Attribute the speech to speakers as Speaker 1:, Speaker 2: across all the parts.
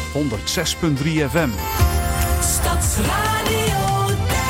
Speaker 1: FM.
Speaker 2: Stadsradio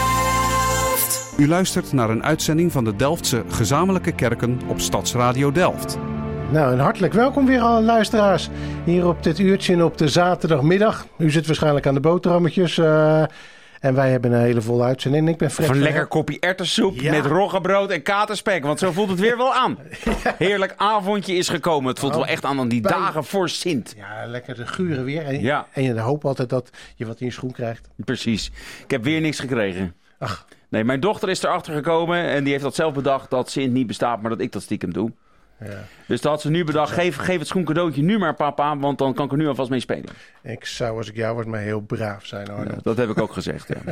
Speaker 2: Delft.
Speaker 1: U luistert naar een uitzending van de Delftse gezamenlijke kerken op Stadsradio Delft.
Speaker 3: Nou, en hartelijk welkom weer alle luisteraars hier op dit uurtje op de zaterdagmiddag. U zit waarschijnlijk aan de boterhammetjes en wij hebben een hele volle uitzending. Ik ben Fred.
Speaker 4: Of een lekker kopje erwtensoep met roggebrood en katerspek, want zo voelt het weer wel aan. Heerlijk avondje is gekomen. Het voelt wel echt aan die dagen voor Sint.
Speaker 3: Ja, lekker de gure weer. En,
Speaker 4: en
Speaker 3: je hoopt altijd dat je wat in je schoen krijgt.
Speaker 4: Precies. Ik heb weer niks gekregen.
Speaker 3: Ach.
Speaker 4: Nee, mijn dochter is erachter gekomen en die heeft dat zelf bedacht dat Sint niet bestaat, maar dat ik dat stiekem doe. Ja. Dus dat had ze nu bedacht, geef het schoencadeautje nu maar papa, want dan kan ik er nu alvast mee spelen.
Speaker 3: Ik zou, als ik jou was, maar heel braaf zijn, Arnold.
Speaker 4: Ja, dat heb ik ook gezegd, ja.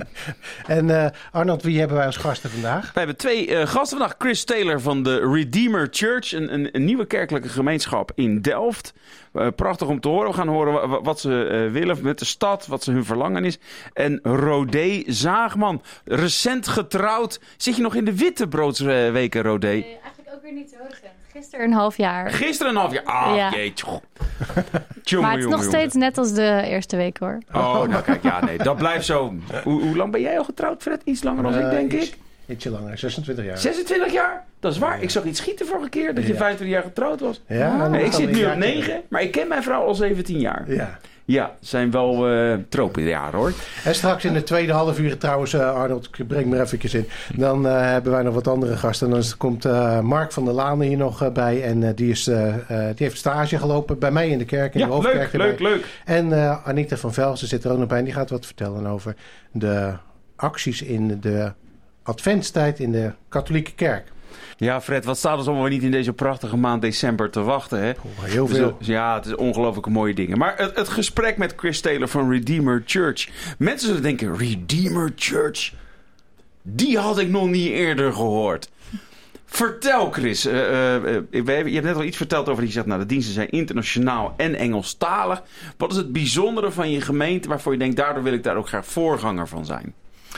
Speaker 3: En Arnold, wie hebben wij als gasten vandaag?
Speaker 4: We hebben twee gasten vandaag. Chris Taylor van de Redeemer Church, een nieuwe kerkelijke gemeenschap in Delft. Prachtig om te horen. We gaan horen wat ze willen met de stad, wat hun verlangen is. En Rodé Zaagman, recent getrouwd. Zit je nog in de wittebroodsweken, Rodé?
Speaker 5: Nee, ook weer niet zo recent. Gisteren een half jaar.
Speaker 4: Gisteren een half jaar? Ah,
Speaker 5: ja.
Speaker 4: Jeetje.
Speaker 5: Maar het is nog steeds net als de eerste week, hoor.
Speaker 4: Oh, nou kijk, ja, nee, dat blijft zo. Hoe lang ben jij al getrouwd, Fred? Iets langer dan ik, denk ik.
Speaker 3: Ietsje langer, 26 jaar.
Speaker 4: 26 jaar? Dat is waar. Ik zag iets schieten vorige keer, dat je 25 jaar getrouwd was.
Speaker 3: Ja,
Speaker 4: ik zit nu op 9, maar ik ken mijn vrouw al 17 jaar.
Speaker 3: Ja.
Speaker 4: Ja, zijn wel tropenjaren, hoor.
Speaker 3: En straks in de tweede half uur trouwens, Arnold, ik breng me even in. Dan hebben wij nog wat andere gasten. Dan komt Mark van der Laan hier nog bij. En die heeft stage gelopen bij mij in de kerk. In de hoofdkerk
Speaker 4: leuk.
Speaker 3: En Anita van Velsen zit er ook nog bij. En die gaat wat vertellen over de acties in de adventstijd in de katholieke kerk.
Speaker 4: Ja, Fred, wat staat ons allemaal niet in deze prachtige maand december te wachten, hè?
Speaker 3: Heel veel.
Speaker 4: Dus, ja, het is ongelooflijk mooie dingen. Maar het gesprek met Chris Taylor van Redeemer Church. Mensen zullen denken, Redeemer Church? Die had ik nog niet eerder gehoord. Vertel, Chris. Je hebt net al iets verteld over, je zegt, nou, de diensten zijn internationaal en Engelstalig. Wat is het bijzondere van je gemeente waarvoor je denkt, daardoor wil ik daar ook graag voorganger van zijn?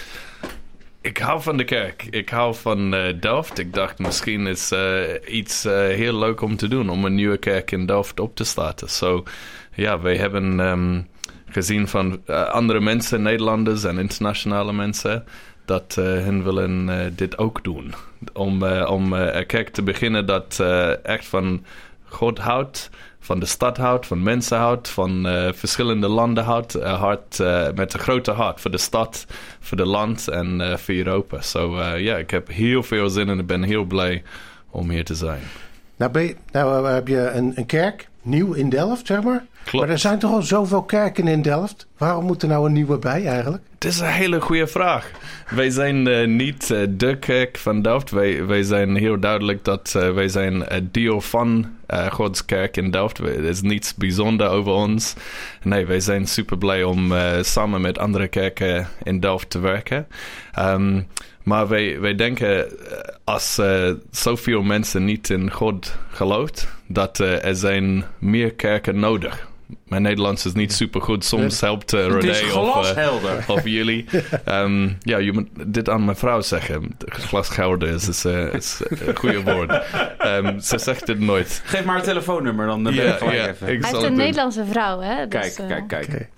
Speaker 6: Ik hou van de kerk. Ik hou van Delft. Ik dacht misschien is iets heel leuk om te doen. Om een nieuwe kerk in Delft op te starten. So, ja, wij hebben gezien van andere mensen, Nederlanders en internationale mensen, dat hen willen dit ook doen. Om een kerk te beginnen dat echt van God houdt. Van de stad houdt, van mensen houdt, van verschillende landen houdt. Met een grote hart voor de stad, voor de land en voor Europa. Ik heb heel veel zin en ik ben heel blij om hier te zijn.
Speaker 3: Nou heb je een kerk, nieuw in Delft, zeg maar.
Speaker 6: Klopt.
Speaker 3: Maar er zijn toch al zoveel kerken in Delft? Waarom moet er nou een nieuwe bij eigenlijk?
Speaker 6: Het is een hele goede vraag. Wij zijn niet de kerk van Delft. Wij zijn heel duidelijk dat wij zijn deel van Gods kerk in Delft. Er is niets bijzonders over ons. Nee, wij zijn super blij om samen met andere kerken in Delft te werken. Maar wij denken, als zoveel mensen niet in God gelooft, dat er zijn meer kerken nodig. Mijn Nederlands is niet super goed. Soms helpt Rodé of jullie. Je moet dit aan mijn vrouw zeggen. Glashelder is een goede woord. Ze zegt het nooit.
Speaker 4: Geef maar een telefoonnummer, dan ben ik gelijk even.
Speaker 5: Hij heeft een Nederlandse vrouw, hè? Dus,
Speaker 4: Kijk.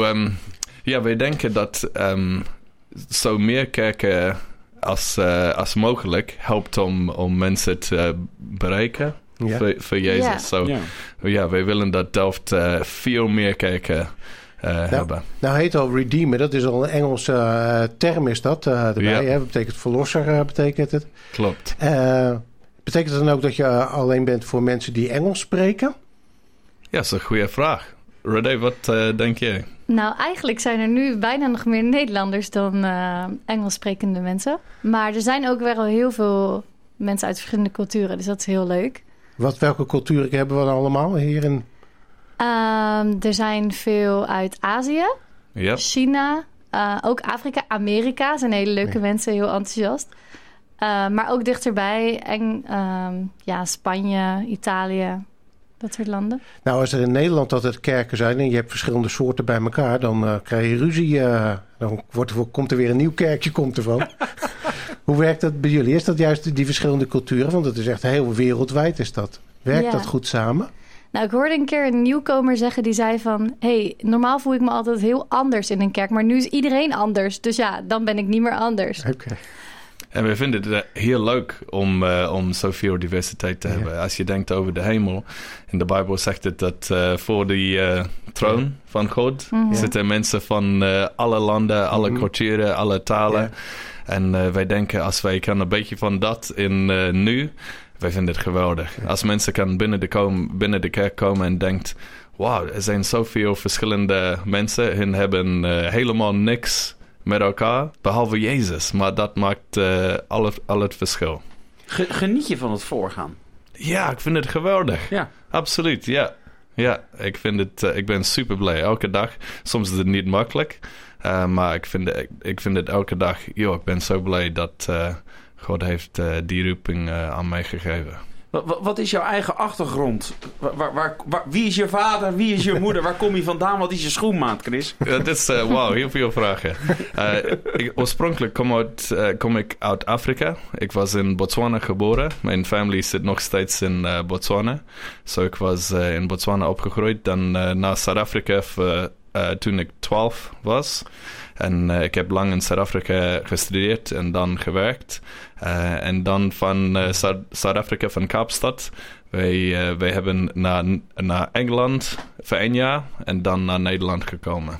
Speaker 6: Wij denken dat zo meer kerken als mogelijk helpt om mensen te bereiken.
Speaker 3: Ja.
Speaker 6: Voor Jezus. Wij willen dat Delft veel meer kerken hebben. Nou
Speaker 3: heet al Redeemer, dat is al een Engelse term is dat erbij. Hè? Dat betekent verlosser, betekent het.
Speaker 6: Klopt.
Speaker 3: Betekent het dan ook dat je alleen bent voor mensen die Engels spreken?
Speaker 6: Ja, dat is een goede vraag. Rodé, wat denk jij?
Speaker 5: Nou, eigenlijk zijn er nu bijna nog meer Nederlanders dan Engels sprekende mensen. Maar er zijn ook wel heel veel mensen uit verschillende culturen, dus dat is heel leuk.
Speaker 3: Welke culturen hebben we dan allemaal hier in?
Speaker 5: Er zijn veel uit Azië, China, ook Afrika, Amerika. Zijn hele leuke mensen, heel enthousiast. Maar ook dichterbij, Spanje, Italië, dat soort landen. Nou,
Speaker 3: als er in Nederland altijd kerken zijn en je hebt verschillende soorten bij elkaar, dan krijg je ruzie. Dan komt er weer een nieuw kerkje, komt ervan. Hoe werkt dat bij jullie? Is dat juist die verschillende culturen? Want het is echt heel wereldwijd, is dat. Werkt dat goed samen?
Speaker 5: Nou, ik hoorde een keer een nieuwkomer zeggen die zei van... normaal voel ik me altijd heel anders in een kerk, maar nu is iedereen anders. Dus ja, dan ben ik niet meer anders.
Speaker 3: Oké.
Speaker 6: En we vinden het heel leuk om zoveel diversiteit te hebben. Als je denkt over de hemel. In de Bijbel zegt het dat voor die troon van God... zitten mensen van alle landen, alle culturen, alle talen. Ja. En wij denken, als wij kan een beetje van dat in nu... wij vinden het geweldig. Ja. Als mensen kan binnen de kerk komen en denkt... wauw, er zijn zoveel verschillende mensen. Hun hebben helemaal niks... met elkaar, behalve Jezus. Maar dat maakt al het verschil.
Speaker 4: Geniet je van het voorgaan?
Speaker 6: Ja, ik vind het geweldig. Ja. Absoluut, ja. Ja, ik ben super blij. Elke dag. Soms is het niet makkelijk. Maar ik vind het elke dag... ik ben zo blij dat God heeft die roeping aan mij gegeven.
Speaker 4: Wat is jouw eigen achtergrond? Wie is je vader? Wie is je moeder? Waar kom je vandaan? Wat is je schoenmaat, Chris?
Speaker 6: Dit is, heel veel vragen. Oorspronkelijk kom ik uit Afrika. Ik was in Botswana geboren. Mijn familie zit nog steeds in Botswana. Ik was in Botswana opgegroeid. Dan naar Zuid-Afrika toen ik 12 was. En ik heb lang in Zuid-Afrika gestudeerd en dan gewerkt. En dan van Zuid-Afrika, van Kaapstad. Wij hebben naar Engeland voor 1 jaar en dan naar Nederland gekomen.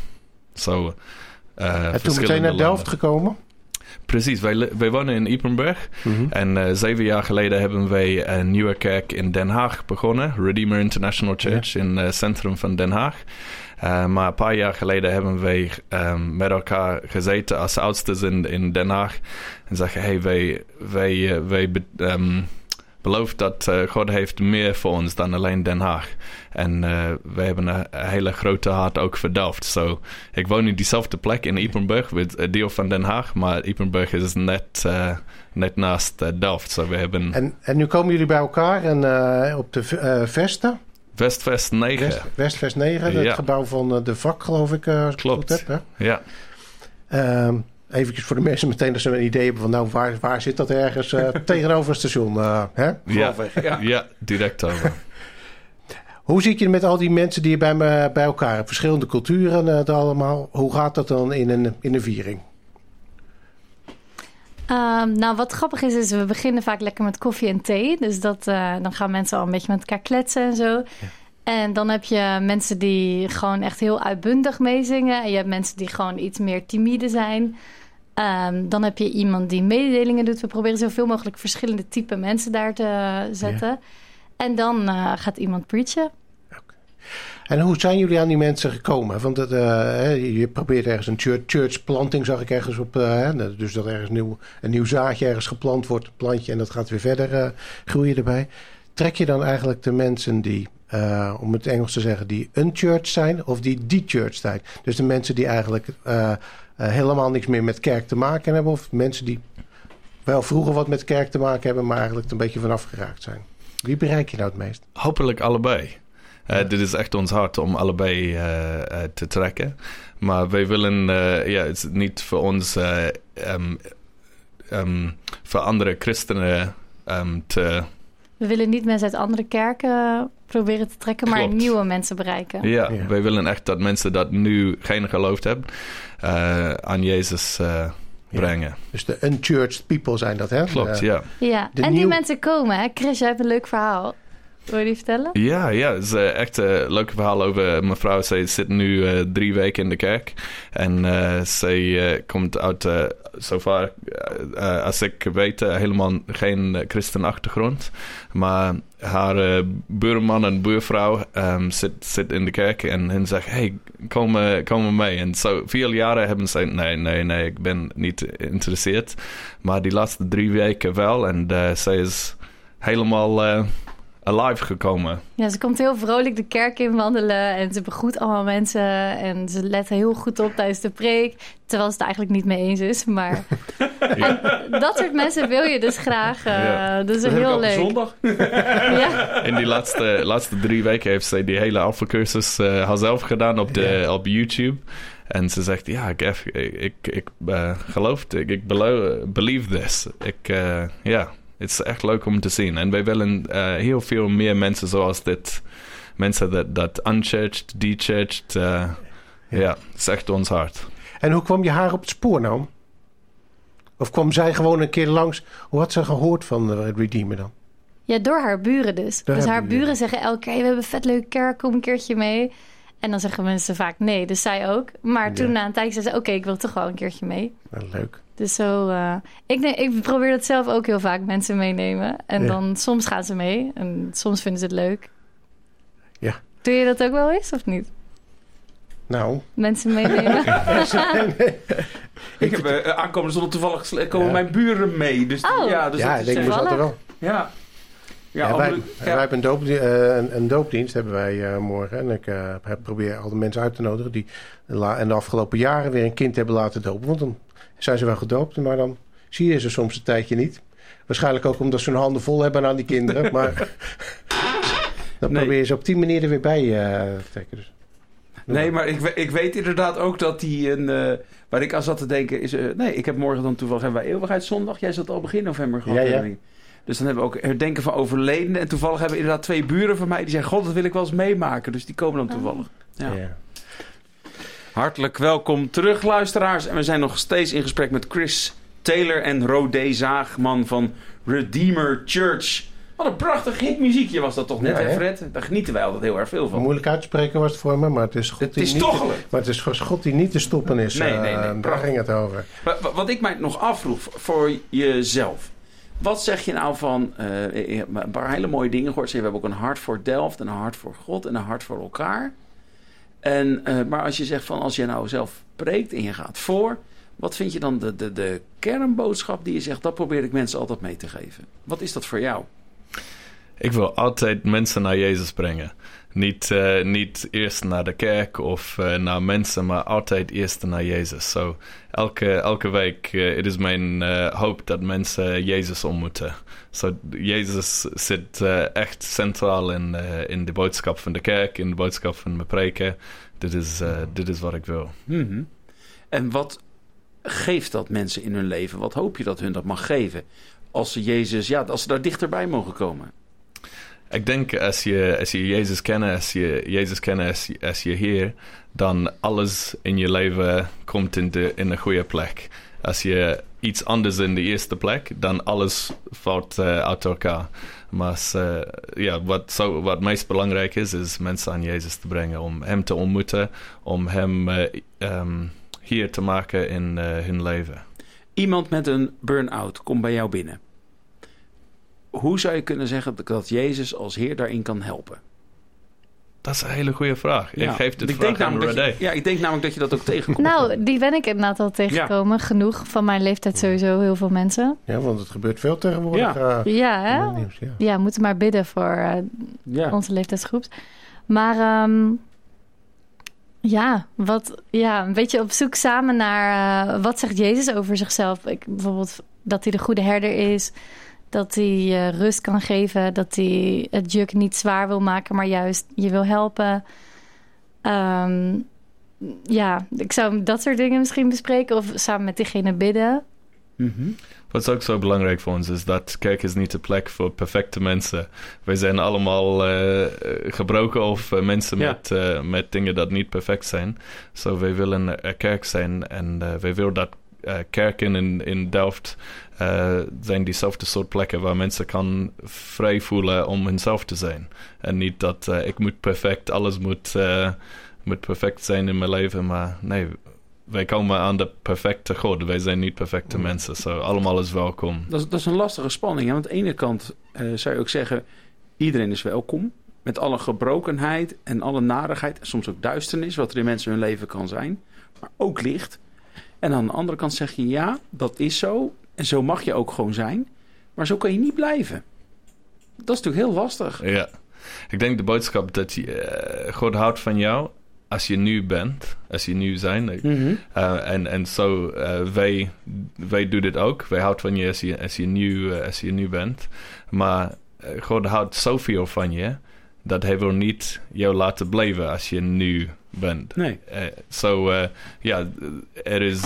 Speaker 3: En toen meteen naar Delft gekomen?
Speaker 6: Precies, wij wonen in Ypenburg. Mm-hmm. En 7 jaar geleden hebben wij een nieuwe kerk in Den Haag begonnen. Redeemer International Church in het centrum van Den Haag. Maar een paar jaar geleden hebben wij met elkaar gezeten als oudsters in Den Haag. En zeggen, wij beloven dat God heeft meer voor ons dan alleen Den Haag. En wij hebben een hele grote hart ook voor Delft. Ik woon in diezelfde plek in Ypenburg, een deel van Den Haag. Maar Ypenburg is net naast Delft. We hebben...
Speaker 3: En nu komen jullie bij elkaar en op de Vesten?
Speaker 6: Westvest 9.
Speaker 3: Westvest 9, het gebouw van de vak, geloof ik.
Speaker 6: Klopt,
Speaker 3: goed heb, hè?
Speaker 6: Ja.
Speaker 3: Even voor de mensen meteen dat ze een idee hebben van... waar zit dat ergens tegenover het station? Hè?
Speaker 6: Ja, direct over.
Speaker 3: Hoe zit je met al die mensen die je bij elkaar hebt? Verschillende culturen allemaal. Hoe gaat dat dan in een viering?
Speaker 5: Wat grappig is we beginnen vaak lekker met koffie en thee. Dus dan gaan mensen al een beetje met elkaar kletsen en zo. Ja. En dan heb je mensen die gewoon echt heel uitbundig meezingen. En je hebt mensen die gewoon iets meer timide zijn. Dan heb je iemand die mededelingen doet. We proberen zoveel mogelijk verschillende type mensen daar te zetten. Ja. En dan gaat iemand preachen.
Speaker 3: En hoe zijn jullie aan die mensen gekomen? Want je probeert ergens een churchplanting, zag ik ergens op. Dus dat ergens een nieuw zaadje ergens geplant wordt, een plantje, en dat gaat weer verder groeien erbij. Trek je dan eigenlijk de mensen die, om het Engels te zeggen, die unchurched zijn of die de-churched zijn? Dus de mensen die eigenlijk helemaal niks meer met kerk te maken hebben, of mensen die wel vroeger wat met kerk te maken hebben, maar eigenlijk een beetje vanaf geraakt zijn? Wie bereik je nou het meest?
Speaker 6: Hopelijk allebei. Dit is echt ons hart om allebei te trekken. Maar wij willen, het is niet voor ons, voor andere christenen te...
Speaker 5: We willen niet mensen uit andere kerken proberen te trekken, maar nieuwe mensen bereiken.
Speaker 6: Ja, wij willen echt dat mensen dat nu geen geloof hebben, aan Jezus brengen.
Speaker 3: Ja. Dus de unchurched people zijn dat, hè?
Speaker 6: Klopt, ja.
Speaker 5: En die mensen komen, hè? Chris, jij hebt een leuk verhaal. Wil je die vertellen?
Speaker 6: Ja, het is echt een leuk verhaal over mijn vrouw. Zij zit nu 3 weken in de kerk. En zij komt uit, zover als ik weet, helemaal geen christenachtergrond. Maar haar buurman en buurvrouw zit in de kerk en hen zegt, hey, kom mee. En zo veel jaren hebben ze nee, ik ben niet geïnteresseerd. Maar die laatste 3 weken wel. En zij is helemaal... alive gekomen.
Speaker 5: Ja, ze komt heel vrolijk de kerk in wandelen en ze begroet allemaal mensen en ze let heel goed op tijdens de preek, terwijl ze het eigenlijk niet mee eens is, maar en dat soort mensen wil je dus graag. Dat is heel leuk.
Speaker 4: Zondag.
Speaker 5: Ja.
Speaker 6: In die laatste 3 weken heeft zij die hele alpha-cursus haarzelf gedaan op YouTube. En ze zegt, ik geloof, ik believe this. Het is echt leuk om te zien. En wij willen heel veel meer mensen zoals dit mensen dat unchurched, dechurched. Ja, het is echt ons hart.
Speaker 3: En hoe kwam je haar op het spoor nou? Of kwam zij gewoon een keer langs? Hoe had ze gehoord van de Redeemer dan?
Speaker 5: Ja, door haar buren dus.
Speaker 3: Door
Speaker 5: Dus
Speaker 3: haar
Speaker 5: haar buren zeggen elke keer... we hebben een vet leuke kerk, kom een keertje mee. En dan zeggen mensen vaak nee, dus zij ook. Maar toen na een tijdje zei ze... oké, ik wil toch wel een keertje mee.
Speaker 3: Leuk.
Speaker 5: Dus zo... Ik probeer dat zelf ook heel vaak, mensen meenemen. En dan soms gaan ze mee. En soms vinden ze het leuk.
Speaker 3: Ja.
Speaker 5: Doe je dat ook wel eens, of niet?
Speaker 3: Nou.
Speaker 5: Mensen meenemen?
Speaker 4: Ik heb aankomende zondag toevallig komen mijn buren mee. Dus, dus
Speaker 3: ja, ik denk ik dat er wel.
Speaker 4: Ja.
Speaker 3: Wij hebben een doopdienst hebben wij morgen. En ik probeer al de mensen uit te nodigen die in de afgelopen jaren weer een kind hebben laten dopen. Want dan zijn ze wel gedoopt, maar dan zie je ze soms een tijdje niet. Waarschijnlijk ook omdat ze hun handen vol hebben aan die kinderen. Maar dan probeer je ze op die manier er weer bij te trekken. Dus.
Speaker 4: Nee, maar ik weet inderdaad ook dat die waar ik aan zat te denken is... ik heb morgen dan toevallig hebben wij Eeuwigheidszondag. Jij zat al begin november gehad.
Speaker 3: Ja.
Speaker 4: Dus dan hebben we ook herdenken van overledenen. En toevallig hebben we inderdaad 2 buren van mij die zeggen... God, dat wil ik wel eens meemaken. Dus die komen dan toevallig. Ja. Hartelijk welkom terug, luisteraars. En we zijn nog steeds in gesprek met Chris Taylor en Rodé Zaagman van Redeemer Church. Wat een prachtig hitmuziekje was dat toch net, hè Fred? Daar genieten wij altijd heel erg veel van.
Speaker 3: Moeilijk uit te spreken was het voor me, maar het is God maar het is voor God die niet te stoppen is.
Speaker 4: Nee.
Speaker 3: Daar ging het over.
Speaker 4: Maar, wat ik mij nog afvroeg voor jezelf. Wat zeg je nou van een paar hele mooie dingen gehoord? We hebben ook een hart voor Delft en een hart voor God en een hart voor elkaar. Maar als je zegt van als je nou zelf preekt en je gaat voor... Wat vind je dan de kernboodschap die je zegt... dat probeer ik mensen altijd mee te geven. Wat is dat voor jou?
Speaker 6: Ik wil altijd mensen naar Jezus brengen. Niet eerst naar de kerk of naar mensen, maar altijd eerst naar Jezus. So, elke week het is mijn hoop dat mensen Jezus ontmoeten. So, Jezus zit echt centraal in de boodschap van de kerk, in de boodschap van mijn preken. Dit is wat ik wil.
Speaker 4: Mm-hmm. En wat geeft dat mensen in hun leven? Wat hoop je dat hun dat mag geven? Als ze daar dichterbij mogen komen?
Speaker 6: Ik denk als je Jezus kennen, als je hier, dan alles in je leven komt in een goede plek. Als je iets anders in de eerste plek, dan alles valt uit elkaar. Maar wat het meest belangrijk is mensen aan Jezus te brengen, om hem te ontmoeten, om hem hier te maken in hun leven.
Speaker 4: Iemand met een burn-out komt bij jou binnen. Hoe zou je kunnen zeggen dat Jezus als Heer daarin kan helpen?
Speaker 6: Dat is een hele goede vraag. Ja. Ik geef dit vraag aan Rodé.
Speaker 4: Ik denk namelijk dat je dat ook tegenkomt.
Speaker 5: Nou, die ben ik inderdaad al tegengekomen. Ja. Genoeg van mijn leeftijd sowieso, heel veel mensen.
Speaker 3: Ja, want het gebeurt veel tegenwoordig.
Speaker 5: Hè? Nieuws, we moeten maar bidden voor onze leeftijdsgroep. Maar een beetje op zoek samen naar... wat zegt Jezus over zichzelf? Bijvoorbeeld dat hij de goede herder is... Dat hij rust kan geven. Dat hij het juk niet zwaar wil maken, maar juist je wil helpen. Ik zou dat soort dingen misschien bespreken. Of samen met diegene bidden.
Speaker 6: Mm-hmm. Wat ook zo belangrijk voor ons is dat kerk is niet de plek voor perfecte mensen. Wij zijn allemaal gebroken of mensen met dingen dat niet perfect zijn. So wij willen een kerk zijn en wij willen dat kerken in Delft zijn diezelfde soort plekken waar mensen kan vrij voelen om hunzelf te zijn. En niet dat ik moet perfect, alles moet perfect zijn in mijn leven, maar nee, wij komen aan de perfecte God. Wij zijn niet perfecte mensen, so allemaal is welkom. Dat
Speaker 4: is een lastige spanning. Hè? Aan de ene kant zou je ook zeggen, iedereen is welkom. Met alle gebrokenheid en alle narigheid, soms ook duisternis, wat er in mensen hun leven kan zijn, maar ook licht. En aan de andere kant zeg je, ja, dat is zo. En zo mag je ook gewoon zijn. Maar zo kan je niet blijven. Dat is natuurlijk heel lastig. Ja.
Speaker 6: Ik denk de boodschap dat God houdt van jou als je nu bent. Als je nu zijn. Mm-hmm. En zo, wij doen dit ook. Wij houden van je als je nu bent. Maar God houdt zoveel van je... dat hij wil niet jou laten blijven als je nu bent.
Speaker 4: Nee.
Speaker 6: Er is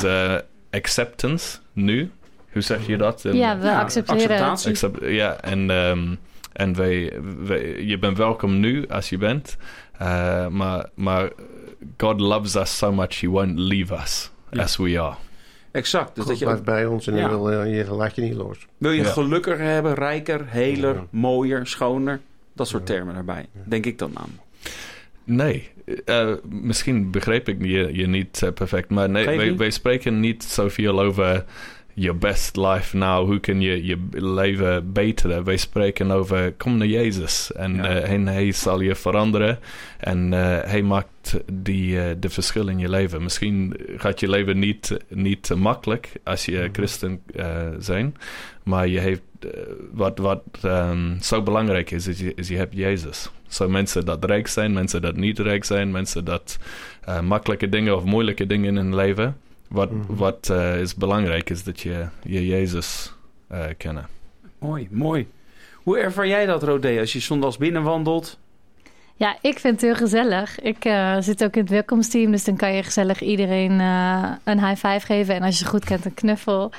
Speaker 6: acceptance nu. Hoe zeg je dat?
Speaker 5: We accepteren.
Speaker 6: En En je bent welkom nu als je bent. Maar God loves us so much, he won't leave us as we are.
Speaker 4: Exact. Dus
Speaker 3: God
Speaker 4: dat je
Speaker 3: blijft bij ons en je laat je niet los.
Speaker 4: wil je gelukkiger hebben, rijker, heler, mooier, schoner. Dat soort termen daarbij. Denk ik dan aan.
Speaker 6: Nee, misschien begreep ik je niet perfect. Maar nee, wij spreken niet zoveel over je best life now. Hoe kun je leven beteren? Wij spreken over kom naar Jezus. En hij zal je veranderen. En hij maakt de verschil in je leven. Misschien gaat je leven niet makkelijk als je christen zijn. Maar je heeft wat zo belangrijk is je hebt Jezus. Zo mensen dat rijk zijn, mensen dat niet rijk zijn, mensen dat makkelijke dingen of moeilijke dingen in hun leven. Wat is belangrijk is dat je Jezus kennen.
Speaker 4: Mooi. Hoe ervaar jij dat, Rodé, als je zondags binnenwandelt?
Speaker 5: Ja, ik vind het heel gezellig. Ik zit ook in het welkomsteam, dus dan kan je gezellig iedereen een high five geven. En als je ze goed kent, een knuffel.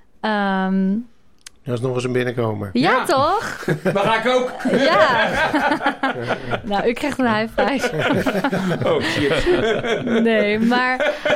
Speaker 3: Dat is nog eens een binnenkomer.
Speaker 5: Ja, toch?
Speaker 4: Maar ga ik ook.
Speaker 5: Ja. Nou, u krijgt een high five.
Speaker 4: Oh, shit.
Speaker 5: Nee, maar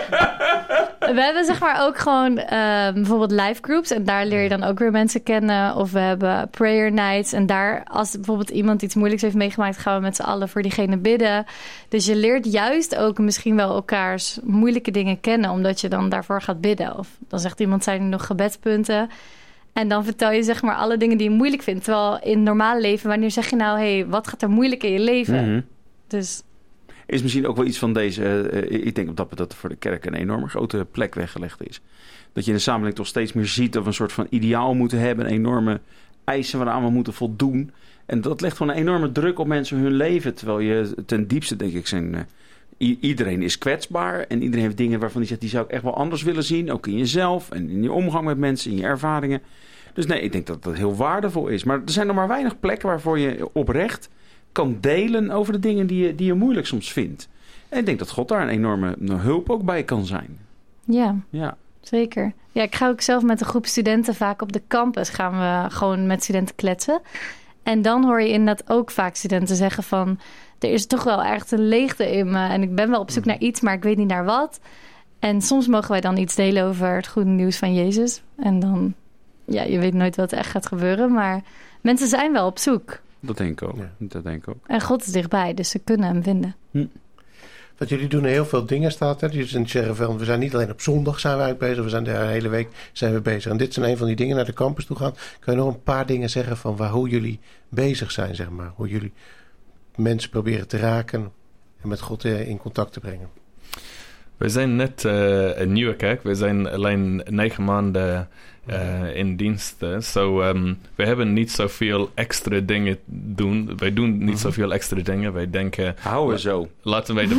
Speaker 5: we hebben zeg maar ook gewoon bijvoorbeeld live groups. En daar leer je dan ook weer mensen kennen. Of we hebben prayer nights. En daar, als bijvoorbeeld iemand iets moeilijks heeft meegemaakt, gaan we met z'n allen voor diegene bidden. Dus je leert juist ook misschien wel elkaars moeilijke dingen kennen, omdat je dan daarvoor gaat bidden. Of dan zegt iemand, zijn er nog gebedspunten? En dan vertel je zeg maar alle dingen die je moeilijk vindt. Terwijl in het normale leven, wanneer zeg je nou, hey, wat gaat er moeilijk in je leven?
Speaker 4: Mm-hmm.
Speaker 5: Dus
Speaker 4: Is misschien ook wel iets van deze. Ik denk dat er voor de kerk een enorme grote plek weggelegd is. Dat je in de samenleving toch steeds meer ziet dat we een soort van ideaal moeten hebben. Enorme eisen waaraan we moeten voldoen. En dat legt gewoon een enorme druk op mensen hun leven. Terwijl je ten diepste, denk ik, iedereen is kwetsbaar. En iedereen heeft dingen waarvan hij zegt, die zou ik echt wel anders willen zien. Ook in jezelf en in je omgang met mensen, in je ervaringen. Dus nee, ik denk dat dat heel waardevol is. Maar er zijn nog maar weinig plekken waarvoor je oprecht kan delen over de dingen die je moeilijk soms vindt. En ik denk dat God daar een enorme hulp ook bij kan zijn.
Speaker 5: ja, zeker. Ja, ik ga ook zelf met een groep studenten vaak op de campus. Gaan we gewoon met studenten kletsen. En dan hoor je inderdaad ook vaak studenten zeggen van, er is toch wel echt een leegte in me. En ik ben wel op zoek naar iets, maar ik weet niet naar wat. En soms mogen wij dan iets delen over het goede nieuws van Jezus. En dan, ja, je weet nooit wat er echt gaat gebeuren. Maar mensen zijn wel op zoek.
Speaker 4: Dat denk ik ook.
Speaker 3: Ja.
Speaker 4: Dat denk ik ook.
Speaker 5: En God is dichtbij, dus ze kunnen hem vinden.
Speaker 3: Want jullie doen heel veel dingen, staat er. Jullie zeggen van, we zijn niet alleen op zondag zijn we eigenlijk bezig. We zijn de hele week zijn we bezig. En dit zijn een van die dingen, naar de campus toe gaan. Kun je nog een paar dingen zeggen van hoe jullie bezig zijn, zeg maar. Hoe jullie mensen proberen te raken en met God in contact te brengen.
Speaker 6: We zijn net een nieuwe kerk. We zijn alleen 9 maanden in dienst. We hebben niet zoveel extra dingen doen. Wij doen niet zoveel extra dingen. Wij denken,
Speaker 4: houden zo.
Speaker 6: Laten wij de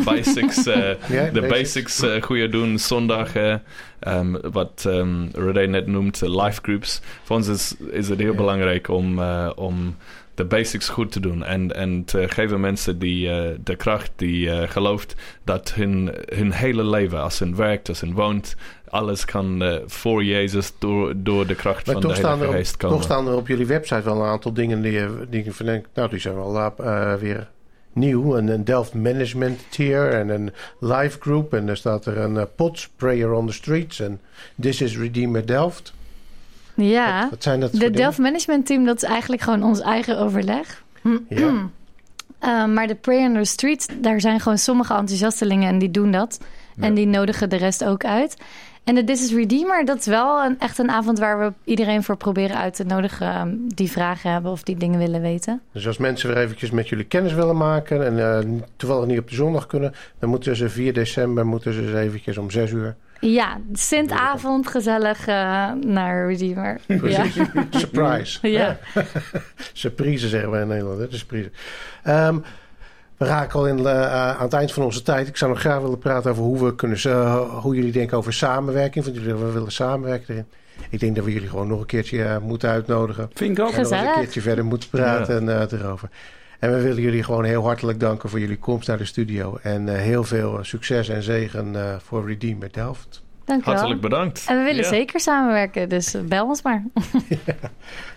Speaker 6: basics goed doen. Zondag, wat Rodé net noemt, life groups. Voor ons is het heel belangrijk om de basics goed te doen. En te geven mensen de kracht die gelooft dat hun hele leven, als hun werkt, als hun woont, alles kan voor Jezus door de kracht van de Heilige Geest komen.
Speaker 3: Toch staan er op jullie website wel een aantal dingen die je verdenkt, nou, die zijn wel weer nieuw. Een Delft Management Tier en een live group. En er staat er een POTS, Prayer on the Streets. En This is Redeemer Delft.
Speaker 5: Ja,
Speaker 3: wat zijn dat voor
Speaker 5: de
Speaker 3: dingen?
Speaker 5: Delft Management Team, dat is eigenlijk gewoon ons eigen overleg.
Speaker 3: Ja.
Speaker 5: Maar de Prayer on the Streets, daar zijn gewoon sommige enthousiastelingen en die doen dat. Ja. En die nodigen de rest ook uit. En de This is Redeemer, dat is wel echt een avond waar we iedereen voor proberen uit te nodigen die vragen hebben of die dingen willen weten.
Speaker 3: Dus als mensen weer eventjes met jullie kennis willen maken en toevallig niet op de zondag kunnen, dan moeten ze 4 december eens eventjes om 6 uur.
Speaker 5: Ja, Sintavond, gezellig naar Redeemer.
Speaker 3: Precies. Ja. Surprise.
Speaker 5: Ja.
Speaker 3: Surprise zeggen wij in Nederland. Hè? Surprise. We raken al aan het eind van onze tijd. Ik zou nog graag willen praten over hoe jullie denken over samenwerking. Want jullie willen samenwerken erin. Ik denk dat we jullie gewoon nog een keertje moeten uitnodigen.
Speaker 4: Vind ik ook.
Speaker 3: En nog een keertje verder moeten praten erover. En we willen jullie gewoon heel hartelijk danken voor jullie komst naar de studio. En heel veel succes en zegen voor Redeemer Delft.
Speaker 5: Dank je wel.
Speaker 6: Hartelijk bedankt.
Speaker 5: En we willen zeker samenwerken, dus bel ons maar.
Speaker 3: Ja.